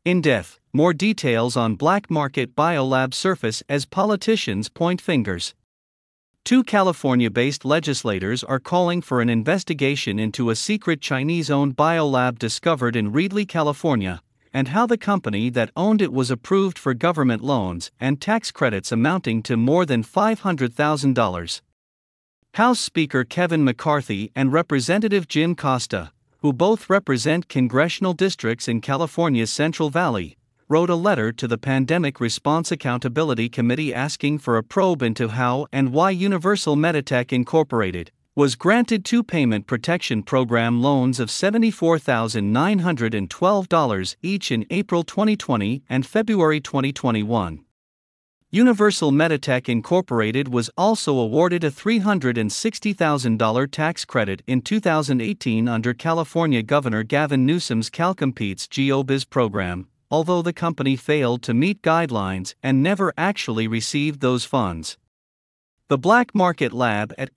In depth, more details on black market biolab surface as politicians point fingers. Two California-based legislators are calling for an investigation into a secret Chinese-owned biolab discovered in Reedley, California, and how the company that owned it was approved for government loans and tax credits amounting to more than $500,000. House Speaker Kevin McCarthy and Representative Jim Costa, who both represent congressional districts in California's Central Valley, wrote a letter to the Pandemic Response Accountability Committee asking for a probe into how and why Universal Meditech Incorporated was granted two payment protection program loans of $74,912 each in April 2020 and February 2021. Universal Meditech Incorporated was also awarded a $360,000 tax credit in 2018 under California Governor Gavin Newsom's CalCompetes GeoBiz program, although the company failed to meet guidelines and never actually received those funds. The black market lab at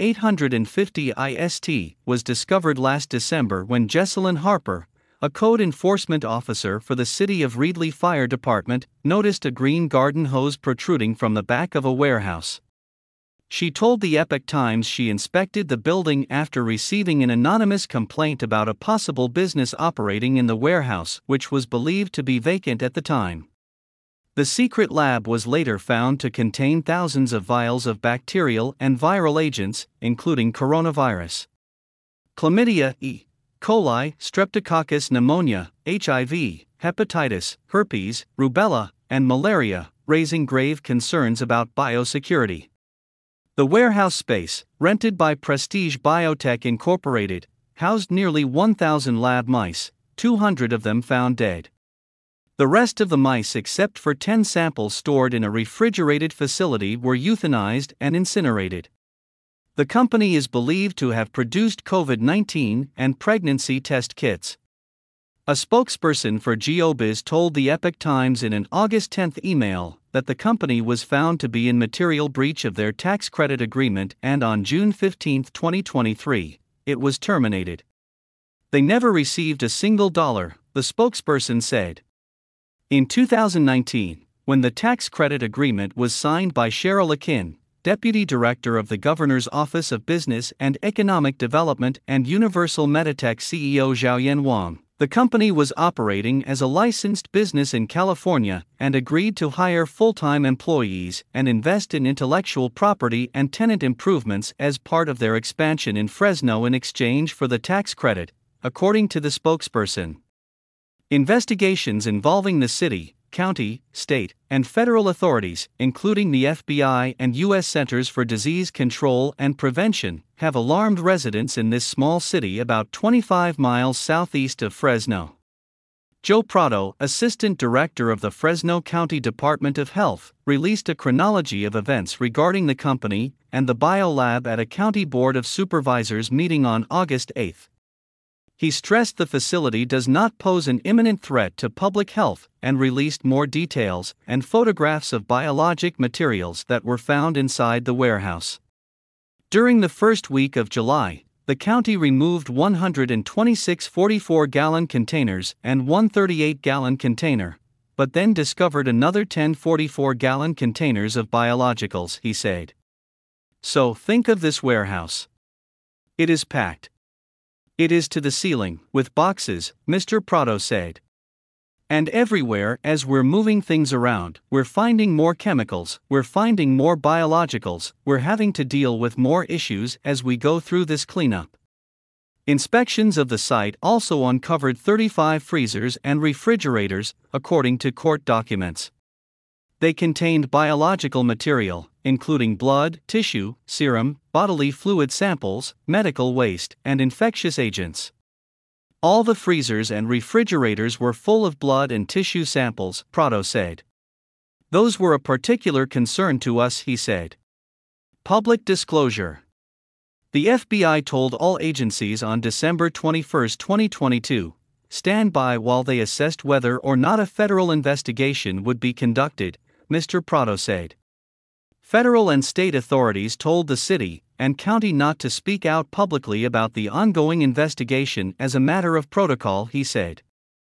850 IST was discovered last December when Jessalyn Harper, a code enforcement officer for the City of Reedley Fire Department, noticed a green garden hose protruding from the back of a warehouse. She told the Epoch Times she inspected the building after receiving an anonymous complaint about a possible business operating in the warehouse, which was believed to be vacant at the time. The secret lab was later found to contain thousands of vials of bacterial and viral agents, including coronavirus, chlamydia, E. coli, streptococcus pneumonia, HIV, hepatitis, herpes, rubella, and malaria, raising grave concerns about biosecurity. The warehouse space, rented by Prestige Biotech Incorporated, housed nearly 1,000 lab mice, 200 of them found dead. The rest of the mice, except for 10 samples stored in a refrigerated facility, were euthanized and incinerated. The company is believed to have produced COVID-19 and pregnancy test kits. A spokesperson for GeoBiz told the Epoch Times in an August 10 email that the company was found to be in material breach of their tax credit agreement, and on June 15, 2023, it was terminated. They never received a single dollar, the spokesperson said. In 2019, when the tax credit agreement was signed by Cheryl Akin, Deputy Director of the Governor's Office of Business and Economic Development, and Universal Meditech CEO Xiaoyan Wang, the company was operating as a licensed business in California and agreed to hire full-time employees and invest in intellectual property and tenant improvements as part of their expansion in Fresno in exchange for the tax credit, according to the spokesperson. Investigations involving the city, county, state, and federal authorities, including the FBI and U.S. Centers for Disease Control and Prevention, have alarmed residents in this small city about 25 miles southeast of Fresno. Joe Prado, Assistant Director of the Fresno County Department of Health, released a chronology of events regarding the company and the biolab at a County Board of Supervisors meeting on August 8. He stressed the facility does not pose an imminent threat to public health and released more details and photographs of biologic materials that were found inside the warehouse. During the first week of July, the county removed 126 44-gallon containers and one 38-gallon container, but then discovered another 10 44-gallon containers of biologicals, he said. So think of this warehouse. It is packed. It is to the ceiling with boxes, Mr. Prado said. And everywhere, as we're moving things around, we're finding more chemicals, we're finding more biologicals, we're having to deal with more issues as we go through this cleanup. Inspections of the site also uncovered 35 freezers and refrigerators, according to court documents. They contained biological material, including blood, tissue, serum, bodily fluid samples, medical waste, and infectious agents. All the freezers and refrigerators were full of blood and tissue samples, Prado said. Those were a particular concern to us, he said. Public disclosure. The FBI told all agencies on December 21, 2022, stand by while they assessed whether or not a federal investigation would be conducted, Mr. Prado said. Federal and state authorities told the city and county not to speak out publicly about the ongoing investigation as a matter of protocol, he said.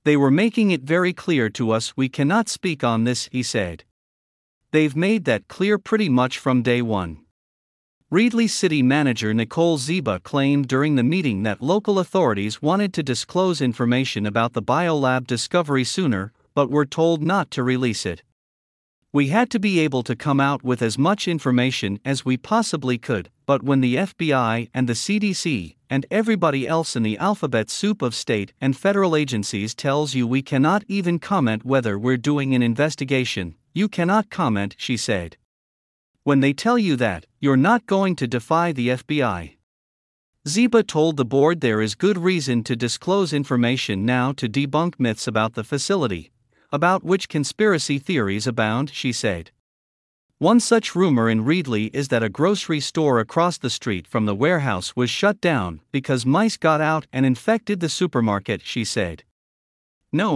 They were making it very clear to us we cannot speak on this, he said. They've made that clear pretty much from day one. Reedley City Manager Nicole Ziba claimed during the meeting that local authorities wanted to disclose information about the biolab discovery sooner, but were told not to release it. We had to be able to come out with as much information as we possibly could, but when the FBI and the CDC, and everybody else in the alphabet soup of state and federal agencies tells you we cannot even comment whether we're doing an investigation, you cannot comment, she said. When they tell you that, you're not going to defy the FBI. Ziba told the board there is good reason to disclose information now to debunk myths about the facility, about which conspiracy theories abound, she said. One such rumor in Reedley is that a grocery store across the street from the warehouse was shut down because mice got out and infected the supermarket, she said. No.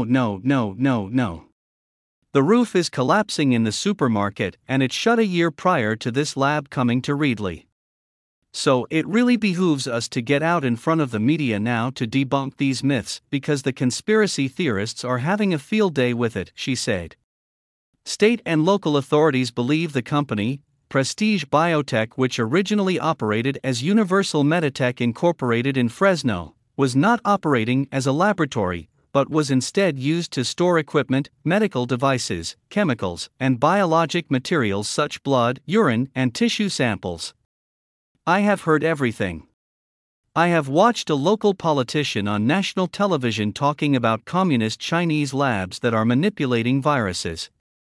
The roof is collapsing in the supermarket and it shut a year prior to this lab coming to Reedley. So it really behooves us to get out in front of the media now to debunk these myths because the conspiracy theorists are having a field day with it, she said. State and local authorities believe the company, Prestige Biotech, which originally operated as Universal Meditech Incorporated in Fresno, was not operating as a laboratory, but was instead used to store equipment, medical devices, chemicals, and biologic materials such as blood, urine, and tissue samples. I have heard everything. I have watched a local politician on national television talking about communist Chinese labs that are manipulating viruses.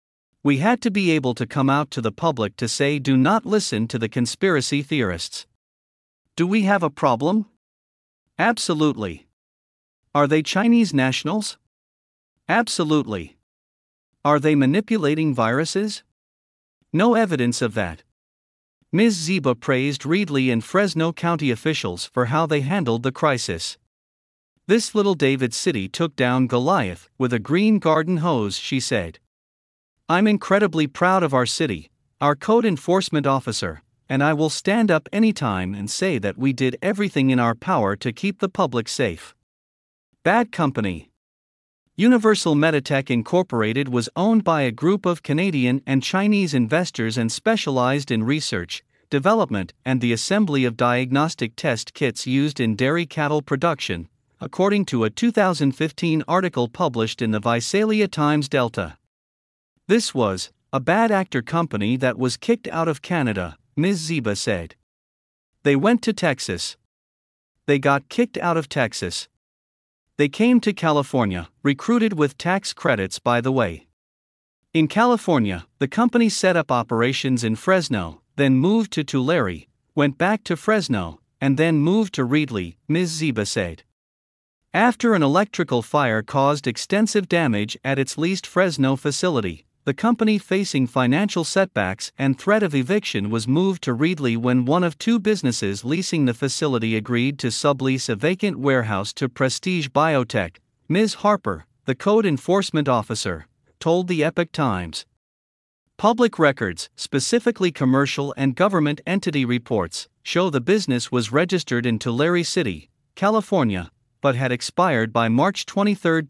We had to be able to come out to the public to say do not listen to the conspiracy theorists. Do we have a problem? Absolutely. Are they Chinese nationals? Absolutely. Are they manipulating viruses? No evidence of that. Ms. Ziba praised Reedley and Fresno County officials for how they handled the crisis. This little David city took down Goliath with a green garden hose, she said. I'm incredibly proud of our city, our code enforcement officer, and I will stand up anytime and say that we did everything in our power to keep the public safe. Bad company. Universal Meditech Incorporated was owned by a group of Canadian and Chinese investors and specialized in research, development, and the assembly of diagnostic test kits used in dairy cattle production, according to a 2015 article published in the Visalia Times Delta. This was a bad actor company that was kicked out of Canada, Ms. Ziba said. They went to Texas. They got kicked out of Texas. They came to California, recruited with tax credits, by the way. In California, the company set up operations in Fresno, then moved to Tulare, went back to Fresno, and then moved to Reedley, Ms. Ziba said. After an electrical fire caused extensive damage at its leased Fresno facility, the company, facing financial setbacks and threat of eviction, was moved to Reedley when one of two businesses leasing the facility agreed to sublease a vacant warehouse to Prestige Biotech. Ms. Harper, the code enforcement officer, told the Epoch Times. Public records, specifically commercial and government entity reports, show the business was registered in Tulare City, California, but had expired by March 23,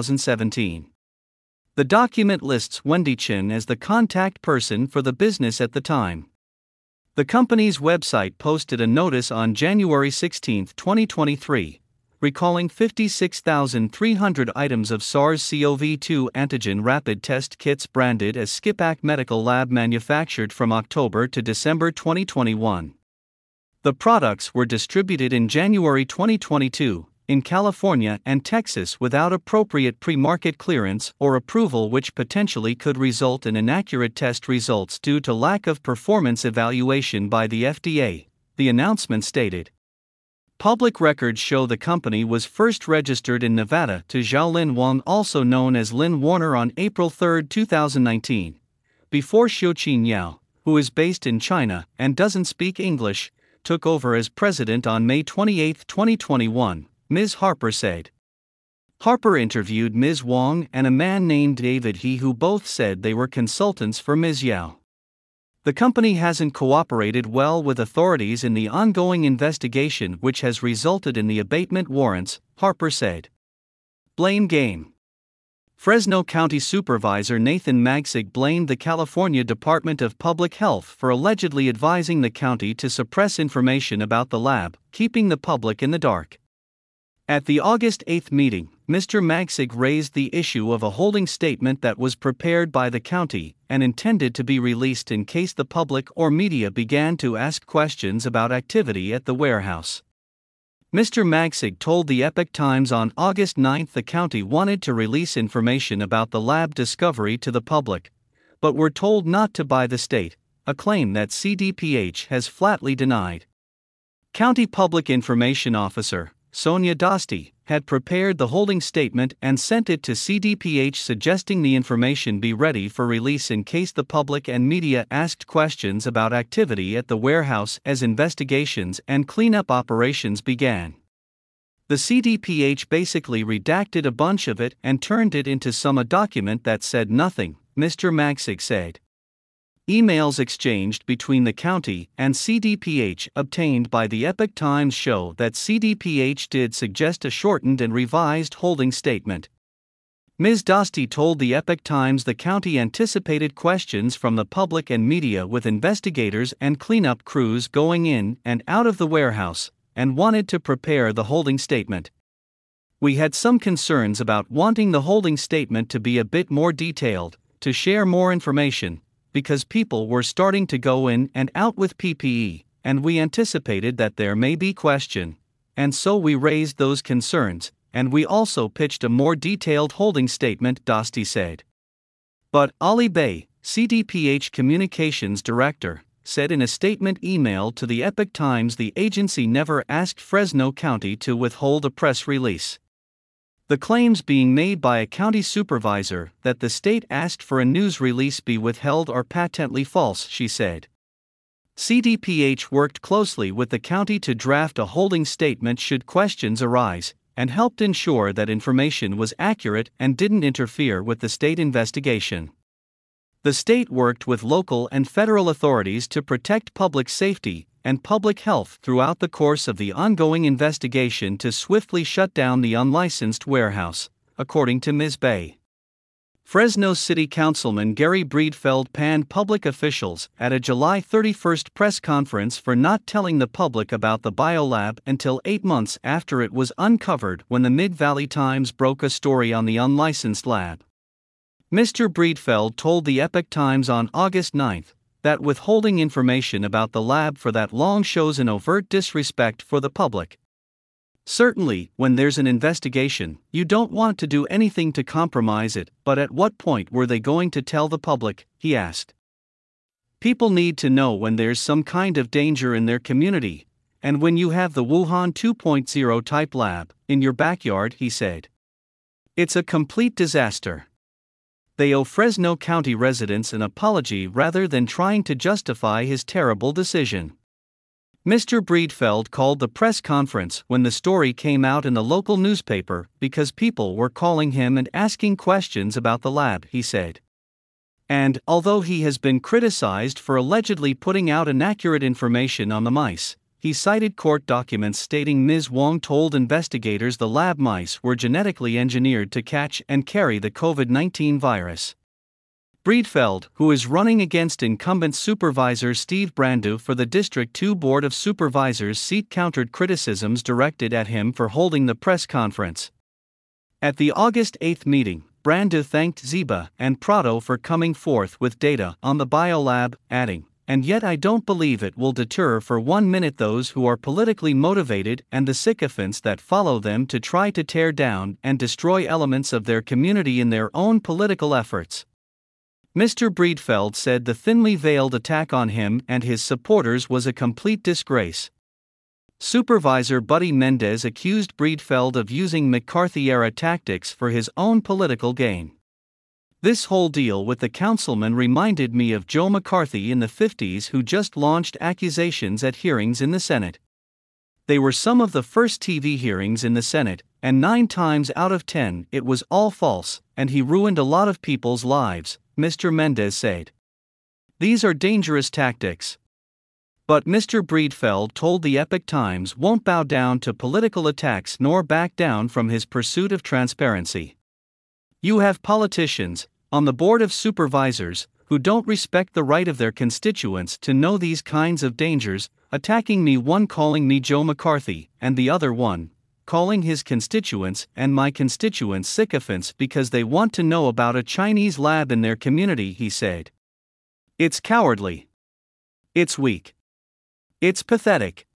2017. The document lists Wendy Chin as the contact person for the business at the time. The company's website posted a notice on January 16, 2023, recalling 56,300 items of SARS-CoV-2 antigen rapid test kits branded as Skipack Medical Lab, manufactured from October to December 2021. The products were distributed in January 2022, in California and Texas without appropriate pre-market clearance or approval, which potentially could result in inaccurate test results due to lack of performance evaluation by the FDA, the announcement stated. Public records show the company was first registered in Nevada to Xiaolin Wang, also known as Lin Warner, on April 3, 2019, before Xiuqin Yao, who is based in China and doesn't speak English, took over as president on May 28, 2021. Ms. Harper said. Harper interviewed Ms. Wang and a man named David He, who both said they were consultants for Ms. Yao. The company hasn't cooperated well with authorities in the ongoing investigation, which has resulted in the abatement warrants, Harper said. Blame game. Fresno County Supervisor Nathan Magsig blamed the California Department of Public Health for allegedly advising the county to suppress information about the lab, keeping the public in the dark. At the August 8 meeting, Mr. Magsig raised the issue of a holding statement that was prepared by the county and intended to be released in case the public or media began to ask questions about activity at the warehouse. Mr. Magsig told the Epoch Times on August 9 the county wanted to release information about the lab discovery to the public, but were told not to by the state, a claim that CDPH has flatly denied. County Public Information Officer Sonia Dosti had prepared the holding statement and sent it to CDPH suggesting the information be ready for release in case the public and media asked questions about activity at the warehouse as investigations and cleanup operations began. The CDPH basically redacted a bunch of it and turned it into a document that said nothing, Mr. Magsig said. Emails exchanged between the county and CDPH obtained by the Epoch Times show that CDPH did suggest a shortened and revised holding statement. Ms. Dosti told the Epoch Times the county anticipated questions from the public and media with investigators and cleanup crews going in and out of the warehouse, and wanted to prepare the holding statement. We had some concerns about wanting the holding statement to be a bit more detailed, to share more information, because people were starting to go in and out with PPE, and we anticipated that there may be question, and so we raised those concerns, and we also pitched a more detailed holding statement, Dosti said. But Ali Bey, CDPH Communications Director, said in a statement emailed to the Epoch Times the agency never asked Fresno County to withhold a press release. The claims being made by a county supervisor that the state asked for a news release be withheld are patently false, she said. CDPH worked closely with the county to draft a holding statement should questions arise, and helped ensure that information was accurate and didn't interfere with the state investigation. The state worked with local and federal authorities to protect public safety and public health throughout the course of the ongoing investigation to swiftly shut down the unlicensed warehouse, according to Ms. Bey. Fresno City Councilman Gary Breedfeld panned public officials at a July 31 press conference for not telling the public about the biolab until 8 months after it was uncovered when the Mid-Valley Times broke a story on the unlicensed lab. Mr. Breedfeld told the Epoch Times on August 9 that withholding information about the lab for that long shows an overt disrespect for the public. Certainly, when there's an investigation, you don't want to do anything to compromise it, but at what point were they going to tell the public, he asked. People need to know when there's some kind of danger in their community, and when you have the Wuhan 2.0 type lab in your backyard, he said. It's a complete disaster. They owe Fresno County residents an apology rather than trying to justify his terrible decision. Mr. Breedfeld called the press conference when the story came out in the local newspaper because people were calling him and asking questions about the lab, he said. And, although he has been criticized for allegedly putting out inaccurate information on the mice, he cited court documents stating Ms. Wong told investigators the lab mice were genetically engineered to catch and carry the COVID-19 virus. Breedfeld, who is running against incumbent Supervisor Steve Brandew for the District 2 Board of Supervisors seat, countered criticisms directed at him for holding the press conference. At the August 8 meeting, Brandew thanked Ziba and Prado for coming forth with data on the biolab, adding, "And yet I don't believe it will deter for 1 minute those who are politically motivated and the sycophants that follow them to try to tear down and destroy elements of their community in their own political efforts." Mr. Breedfeld said the thinly veiled attack on him and his supporters was a complete disgrace. Supervisor Buddy Mendez accused Breedfeld of using McCarthy-era tactics for his own political gain. "This whole deal with the councilman reminded me of Joe McCarthy in the 50s, who just launched accusations at hearings in the Senate. They were some of the first TV hearings in the Senate, and 9 times out of 10 it was all false, and he ruined a lot of people's lives," Mr. Mendez said. "These are dangerous tactics." But Mr. Breedfeld told the Epoch Times won't bow down to political attacks nor back down from his pursuit of transparency. You have politicians, on the board of supervisors, who don't respect the right of their constituents to know these kinds of dangers, attacking me, one calling me Joe McCarthy, and the other one calling his constituents and my constituents sycophants because they want to know about a Chinese lab in their community, he said. It's cowardly. It's weak. It's pathetic.